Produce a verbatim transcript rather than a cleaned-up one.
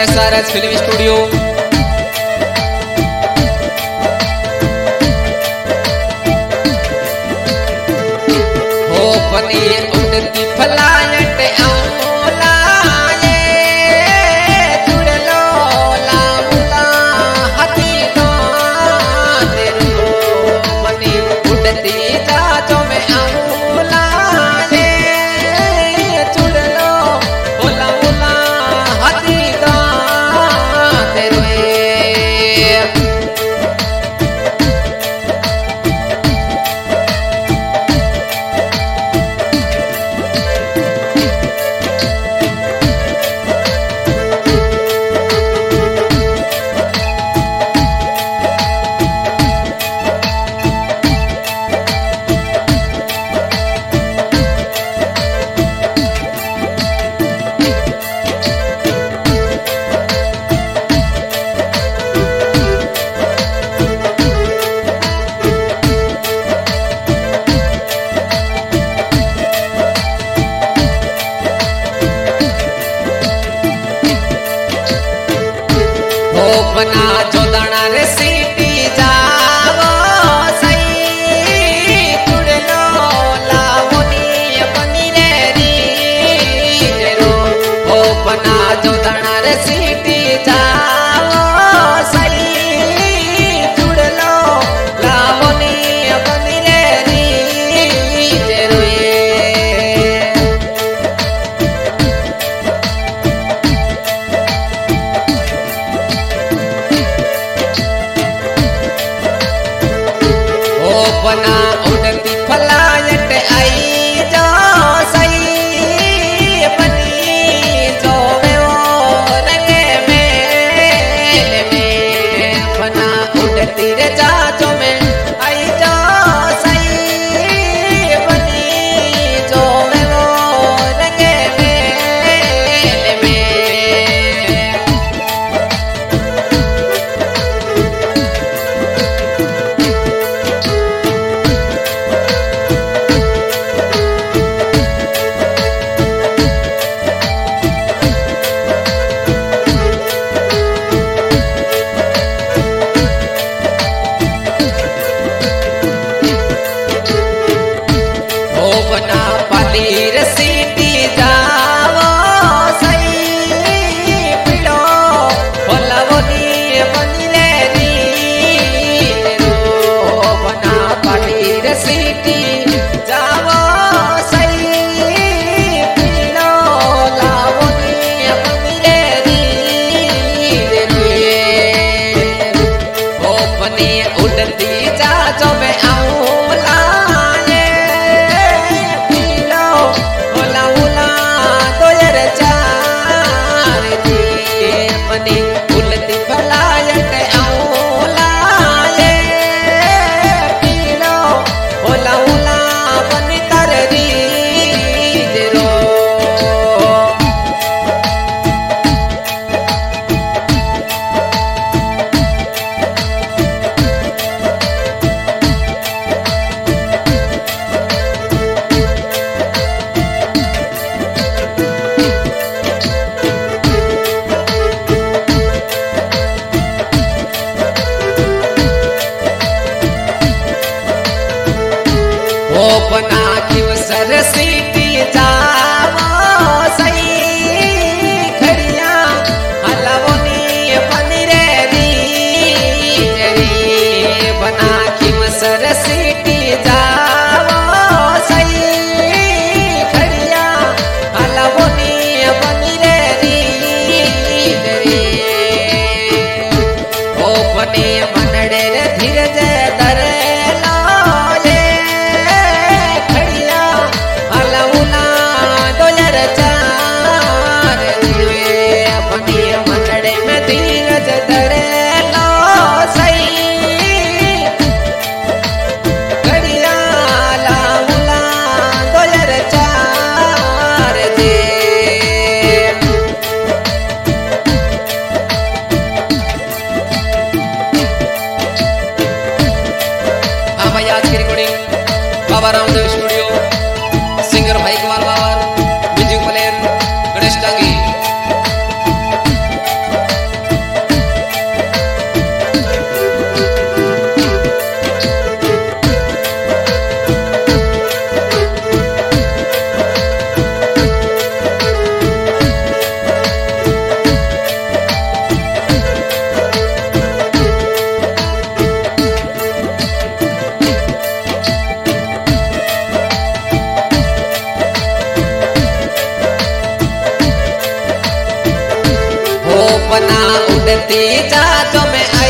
S R S film studio. हो पनीर उड़ती फ्लाइट औला ये जुड़लो लामुला हाथी दान रो पनीर उड़ती जाजो में औला ये जुड़लो लामुला हाथी दान रो। बना जोदना रे सीटी जावो सही तुड़लो लावनी बनी रे री रो। ओ बना जोदना रे सीटी जावो सही तुड़लो लावनी बनी रे री रो। बना उड़ती फ्लाइट आई जो सही बनी जो वो रंगे मेल में बना उड़ती रे जाजो में आई जो सही बनी जो वो रंगे मेल में। बना पनीर सीटी जावो सही पिड़ो भोलावनी बनी रे रो। बना पनीर सीटी जावो सही पिड़ो लावनी बनी रे रो। ओ पनीर उड़ती जाजो में औला उलती फ्लाइट औला ये पीलो ओला ओला बनी तर री रो। ओ बना क्यों सर सीटी जावो सही खड़िया हलवनी बनी रे री। बना क्यों सर सीटी जावो सही खड़िया हलवनी बनी रे री। ओ बने मनड़े रे धीरज दरे धीरज धरे लो सही घड़िया लाउला दो हजार चार दे। हाँ भाई आज की recording Baba Ramdev studio, singer भाई कुमार बाबर, म्यूजिक प्लेयर गणेश टांगी। पवना उड़ती जहाजों में